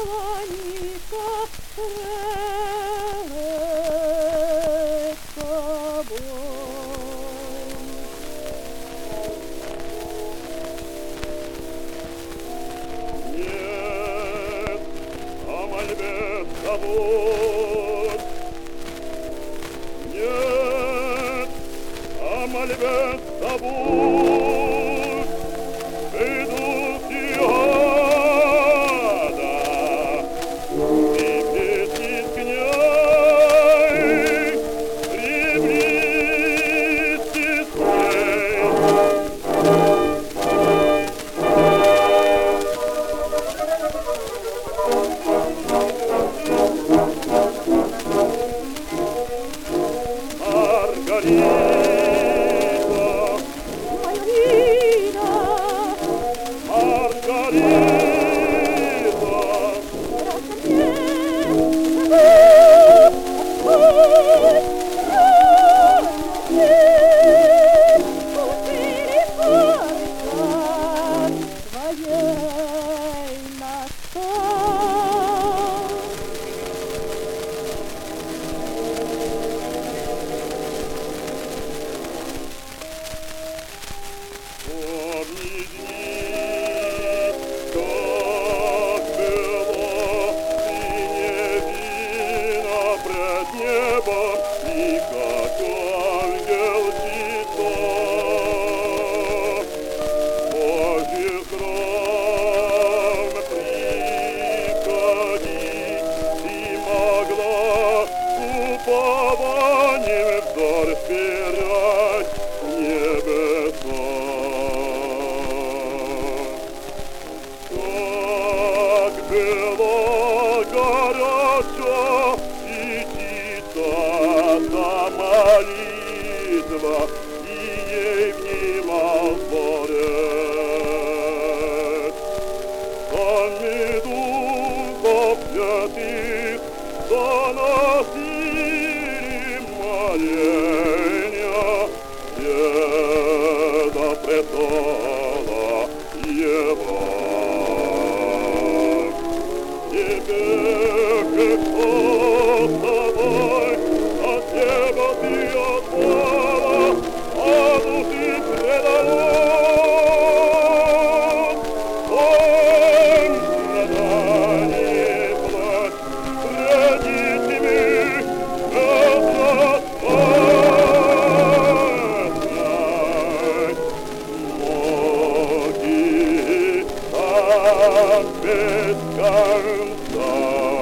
кланяется пред тобой. Нет, о мольбе забудь. Нет, о мольбе забудь. Идут и ада, припятись к ней, приблизьтесь к ней. Маргарита, Маргарита, Маргарита, твоей настал. помни дни, как было синее вино пред небом, и как ангел цветов. Божий храм приходить и могла упованием вдаль вперед небеса. Как было горячо и чиста та молитва, и ей внимал Творец. Сонми духов святых доносили моления деда престола его. Тебе Христос с тобой, от неба ты отпала, а души предалон. Он страдание плачь, родителей безрассудной. Многие так без конца.